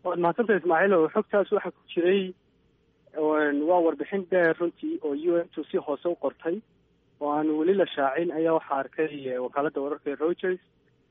waad mahadsantahay ismaaciil oo xogtaas waxaa ku jiray waa warbixin dheer runtii oo UN si hoose u qortay oo aan weli la shaacin ayaa waxaa arkay wakaaladda wararka ee Reuters.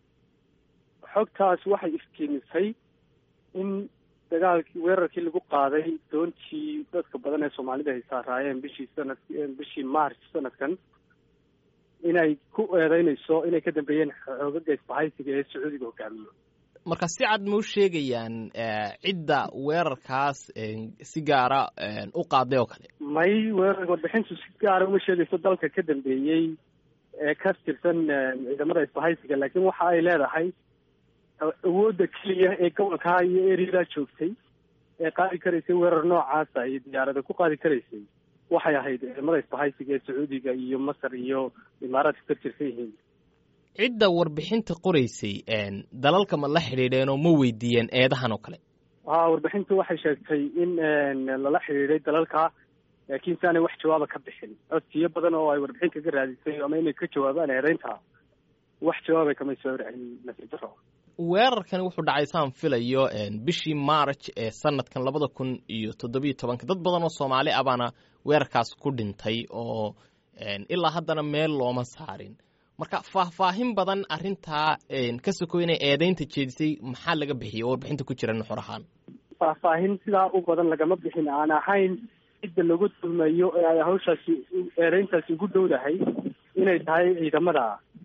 xogtaas waxay iftiimisay in weerarkii lagu qaaday doontii dadka badan ee Soomaalida ay saaraayeen bishii March sanadkan inay ku eedeynayso inay ka dambeeyeen xoogagga isbahaysiga ee Sacuudiga hogaamiyo. marka si cad ma u sheegayaan cidda weerarkaas si gaara u qaaday oo kale? may warbixintu si gaara uma sheegayso dalka ka dambeeyey ee ka tirsan ciidamada isbahaysiga, laakiin waxa ay leedahay awoodda keliya ee gobolka iyo eriyada joogtay ee qaadi karaysay weerar noocaasa iyo diyaarada ku qaadi karaysay waxay ahayd ciidamada isbahaysiga ee Sacuudiga iyo Masar iyo Imaaraadka ka tirsan yihiin. cidda warbixinta qoraysay dalalka ma la xidhiidheen oo ma weydiiyeen eedahan oo kale? warbixintu waxay sheegtay in lala xidhiidhay dalalka, laakiin saanay wax jawaaba ka bixin. codsiyo badan oo ay warbixin kaga raadisay ama inay ka jawaabaan eedeynta wax jawaabay kama soo raacin nasiib darro. weerarkani wuxuu dhacay saan filayo bishii March ee sanadkan 2017. dad badan oo Soomaali ah baana weerarkaas ku dhintay oo ilaa haddana meel looma saarin. marka faahfaahin badan arrintaa ka sokow inay eedeynta jeedisay maxaa laga bixiyay oo warbixinta ku jira nuxur ahaan? faahfaahin sidaa u badan lagama bixin, aan ahayn cidda lagu tuhmayo ee ay hawshaasi eedeyntaasi ugu dhowdahay inay tahay ciidamada.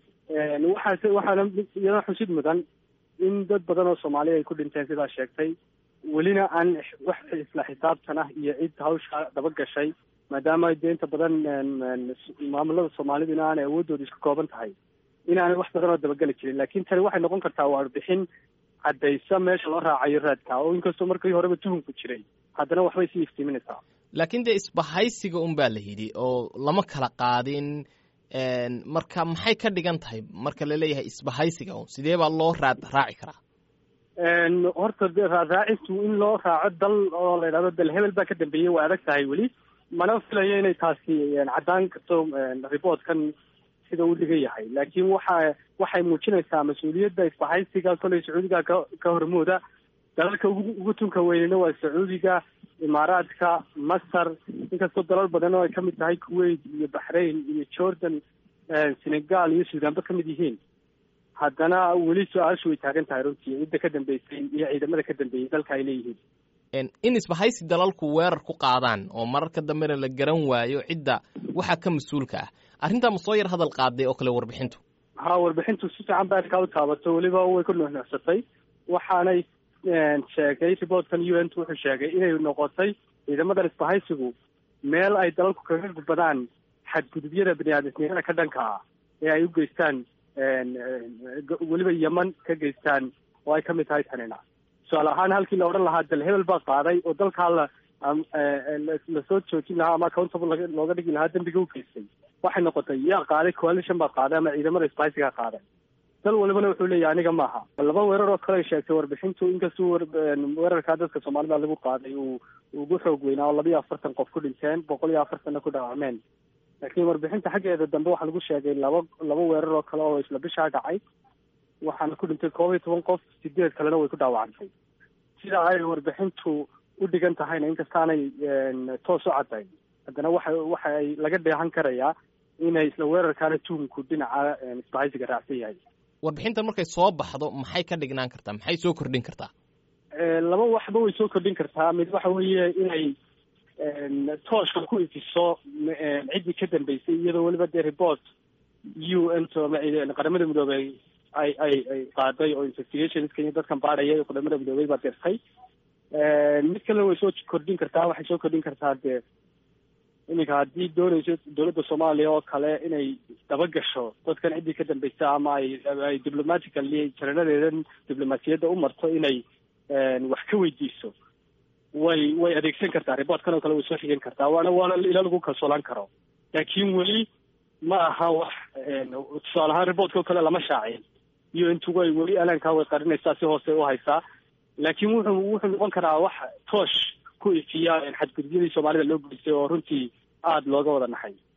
waxaana iyada xusid mudan in dad badan oo Soomaali ay ku dhinteen sidaa sheegtay, welina aan wax isla xisaabtan ah iyo cid hawsha daba gashay, maadaama deynta badan maamulada Soomaaliduna aanay awoodooda isku kooban tahay inaanay wax badan oo dabageli jirin. laakiin tani waxay noqon kartaa warbixin caddaysa meesha loo raacayo raadka, oo inkastoo markii horeba tuhunku jiray haddana waxbay sii iftiiminaysaa. laakiin dee isbahaysiga unbaa la yidhi oo lama kala qaadin. marka maxay ka dhigan tahay marka la leeyahay isbahaysiga un sidee baa loo raaci karaa? horta raacintu in loo raaco dal oo la yidhahdo dal hebel baa ka dambeeyey waa adag tahay weli, mana filayo inay taasi caddaan karto reportkan sida uu dhigan yahay. laakiin waxay muujinaysaa mas-uuliyadda isbahaysiga kolay Sacuudiga ka hormooda. dalalka ugu tunka weynina waa Sacuudiga, Imaaraadka, Masar, inkastoo dalal badan oo ay kamid tahay Kuwait iyo Bahrain iyo Jordan, Senegal iyo Suudaanba kamid yihiin. haddana weli su-aashu way taagan tahay runtii cidda ka dambeysay iyo ciidamada ka dambeeyey dalka ay leeyihiin. in isbahaysi dalalku weerar ku qaadaan oo mararka dambena la garan waayo cidda waxa ka mas-uulka ah, arrintaa ma soo yar hadal qaaday oo kale warbixintu? warbixintu si fiican baa arkaa u taabato, weliba way ku nuuxnuuxsatay. waxaanay sheegay reportkan UN wuxuu sheegay inay noqotay ciidamadan isbahaysigu meel ay dalalku kaga gudbadaan xadgudubyada bini'aadamnimada ka dhanka ah ee ay u geystaan, weliba Yemen ka geystaan oo ay kamid tahay tanina. tusaale ahaan halkii la odhan lahaa dal hebel baa qaaday oo dalkaa lasoo joojin lahaa ama accountable looga dhigi lahaa dembiga u geystay, waxay noqotay yaa qaaday, coalition baa qaaday ama ciidamada isbahaysiga qaaday. dal walibana wuxuu leeyahay aniga maaha. 2 weerar oo kale ay sheegtay warbixintu, inkastoo weerarka dadka Soomaalida lagu qaaday uu ugu xoog weynaa oo 42 qof ku dhinteen, 140 ku dhaawacmeen. laakiin warbixinta xaggeeda dambe waxaa lagu sheegay laba weerar oo kale oo isla bishaa dhacay, waxaana ku dhintay 11 qof, 8 kalena way ku dhaawacantay. sida ay warbixintu u dhigan tahayna inkastaanay toos u caddayn, haddana waxa ay laga dheehan karayaa inay isla weerarkaana tuhunku dhinaca isbahaysiga raacsan yahay. warbixintan markay soo baxdo maxay ka dhignaan kartaa, maxay soo kordhin kartaa? 2 waxba way soo kordhin kartaa. mid waxa weeye inay tooshka ku ifiso ciddii ka dambeysay, iyadoo weliba dee report UN qaramada midoobay ay qaaday oo investigationska iyo dadkan baadhaya qaramada midoobay baa dirtay. mid kalena way soo kordhin kartaa, waxay soo kordhin kartaa dee iminka haddii doonayso dowladda Soomaaliya oo kale inay daba gasho dadkan ciddii ka dambaysa ama ay diplomatically jaranadeedan diblomaasiyadda u marto inay wax ka weydiiso, way adeegsan kartaa. reportkan oo kale way soo xigan kartaa, waana ila lagu kalsoonaan karo. laakiin weli ma aha wax tusaale ahaan reportka oo kale lama shaacin, UN way weli alaankaa way qarinaysaa, si hoose u haysaa. laakiin wuxuu noqon karaa wax toosh ku ifiya xadgudubyadii Soomaalida loo geystay oo runtii aada looga wada naxay.